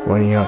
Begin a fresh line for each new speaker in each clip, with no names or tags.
مانیاک.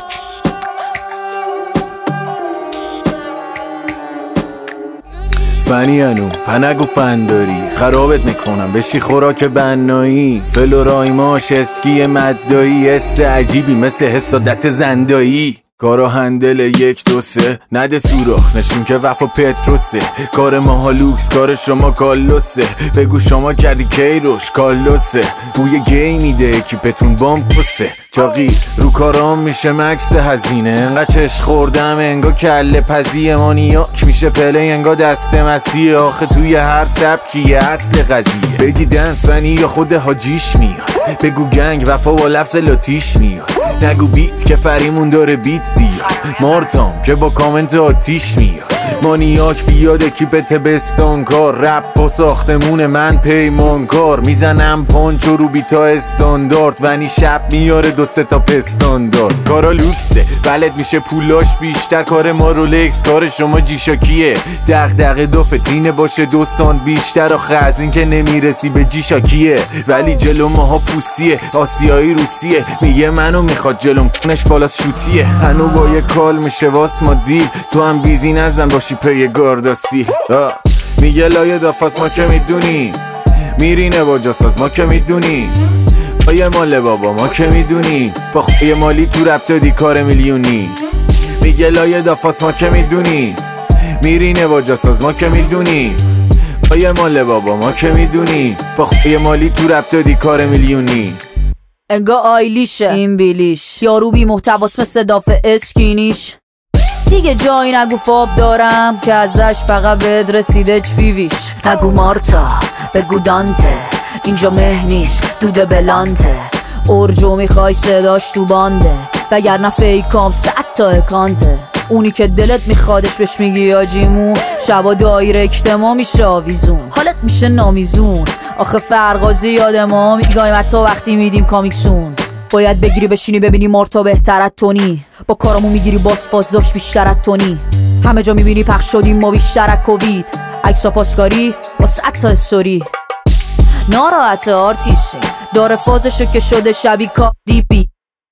فنیانو پنگو فنداری خرابت میکنم بشی خوراک بنایی، فلورایماش اسکی مدایی، حس عجیبی مثل حسادت زندایی. کارا هندل 1 2 3 نده سوراخ نشون که وفا پتروسه، کار ماها لوکس کار شما کالوسه، بگو شما کردی کیروش کالوسه، بوی گی میده اکیپتون بام پسه، چاقی رو کارام میشه مکس هزینه، انقدر چش خوردم انگا کله پزی، مانیاک میشه پله انگا دست مسیح، آخه توی هر سبکیه اصل قضیه، بگی دنس فنی یا خود حاجیش میاد، بگو گنگ وفا با لفظ لاتیش میاد، نگو بیت که فریمون داره بیت زیاد، مارتام که با کامنت آتیش میاد، مانیاک بیاد اکیپت بستانکار، رپ با ساختمون من پیمانکار، میزنم پانچ و رو بیتا استاندارد، ونی شب میاره 2 3 تا پستاندارد، کارا لوکسه ولد میشه پولاش بیشتر، کار ما رولکس کار شما جیشاکیه، دغدغه 2 فتینه باشه 2 سانت بیشتر، آخه از این که نمیرسی به جیشاکیه، ولی جلو ماها پوسیه آسیایی روسیه، میگه منو میخواد جلوم کنش بالاست شوتیه، هنو با یه کال میشه واس ما دیل، تو هم بیزی نزن باشی پی گارداسی، میگه لایه دافاس ما که میدونی، میرینه با جاساز ما که میدونی، آیه مال بابا ما که میدونی، با خوی مالی تو رب دادی کار میلیونی، میگه لایه دافاس ما که میدونی، میرینه با جاساز ما که میدونی، آیه مال بابا ما که میدونی، با خوی مالی تو رب دادی کار میلیونی.
انگا آیلیشه این بیلیش، یارو بی محتواس مثل دافع اسکینیش، دیگه جایی نگو فاب دارم که ازش فقط بهت رسیده چفیویش، نگو مارتا بگو دانته اینجا مه نیست دوده بلانته، اورجو میخوای صداش تو بانده، وگرنه فیکام 100 تا اکانته، اونی که دلت میخوادش بهش میگی یا جیمون، شبا دایرکت ما میشه آویزون، حالت میشه نامیزون، آخه فرقا زیاد ما میگایم حتی وقتی میدیم کامیکسون، باید بگیری بشینی ببینی مارتا بهتر از تونی، با کارامو میگیری باز داشت بیشتر از تونی، همه جا میبینی پخش شدیم ما بیشتر از کووید، عکسا پاسکاری با 100 تا استوری، ناراحت آرتیستی داره فازشو که شده شبیه کاردی،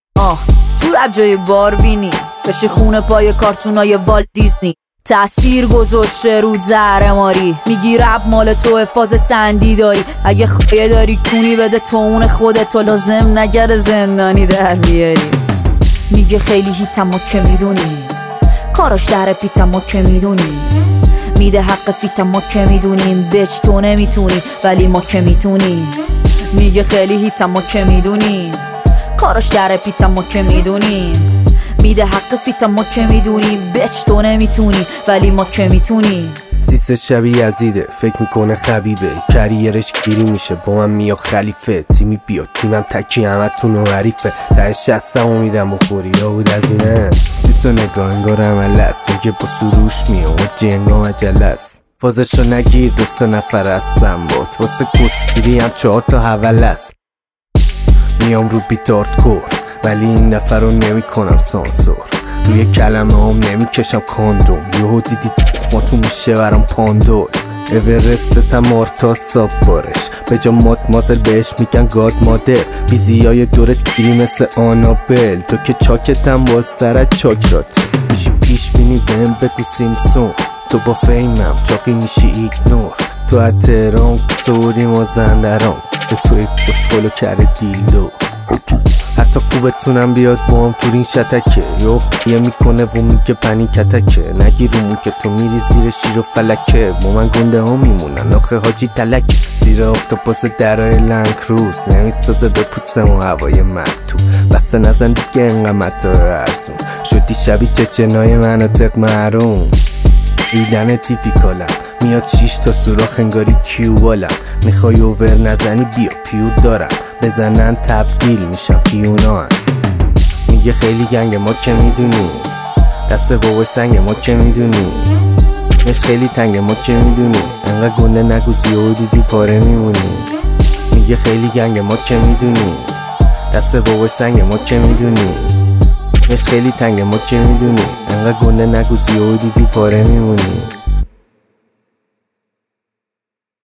تو رب جای باربینی بشی خونه پای کارتونای والت دیزنی، تأثیر گذاشته رو زهر ماری، میگی رب مال تو فاز سندی داری، اگه خواهی داری کونی بده تو اون خودتو، لازم نگره زندانی در بیاری، میگه خیلی هیتم ما که میدونی، کاراش در پیتم ما که میدونی، میده حق فیتم ما که میدونیم، بچ تو نمیتونی ولی ما که میتونیم، میگه خیلی هیتم ما که میدونیم، کاراش در پیتم ما که میدونیم، میده حق فیتم ما که میدونیم، بچ تو نمیتونی ولی ما که میتونیم.
سیس شبیه یزیده فکر میکنه خبیبه، کریرش گیری میشه با من میاد خلیفه، تیمی بیاد تیمم تکی همتون و حریفه، ته 60 میدم بخوری یهود از اینه، سیسو نگاه انگار عمل است، میگه با سروش میام و جنگا مجله است، فازشو نگیر 2 3 نفر هستم بات، واسه کسگیری هم 4 تا حول است، میام رو بیتارد کور ولی این نفر رو نمی کنم سانسور، روی کلمه هم نمی کشم کاندوم، یهو دیدی تخماتو میشه برام پاندور، اورستت هم مارتا ساب بارش، به جا مادمازل بهش میگن گاد مادر، بیزیای دورت گیری مثل آنابل، تو که چاکت هم بازتر از چاکراته، میشی پیش بینی بهم بگو سیمسون، تو با فیمم چاقی میشی ایگنور، تو از تهران سوری مازندران، به توی بسخولو کرده دیلدو، حتی خوبتونم بیاد با هم تو این شتکه، یا خویه میکنه و میگه پنی کتکه، نگی رومون که تو میری زیر شیر و فلکه، با من گنده ها میمونن آخه حاجی تلک، زیر اختاپاس درای لنگ روز نمیستازه به پوستم و هوای من تو، بسته نزن دیگه انقدر متاع ارزون، شدی شبی چچنای مناطق محروم، دیدن تیپیکالم میاد 6 تا سوراخ انگاری کیوبالم، میخوای اوور نزنی بیا پیود دارم، بزنن تبدیل میشن فیونا هم. میگه خیلی گنگ ما که میدونی، دست بابای سنگ ما که میدونی، مش خیلی تنگ ما که میدونی، انقدر گنده نگو زیاد دیدی پاره میمونی، میگه خیلی گنگ ما که میدونی، دست بابای سنگ ما که میدونی، مش خیلی تنگ ما که میدونی، انقدر گنده نگو زیاد دیدی پاره میمونی.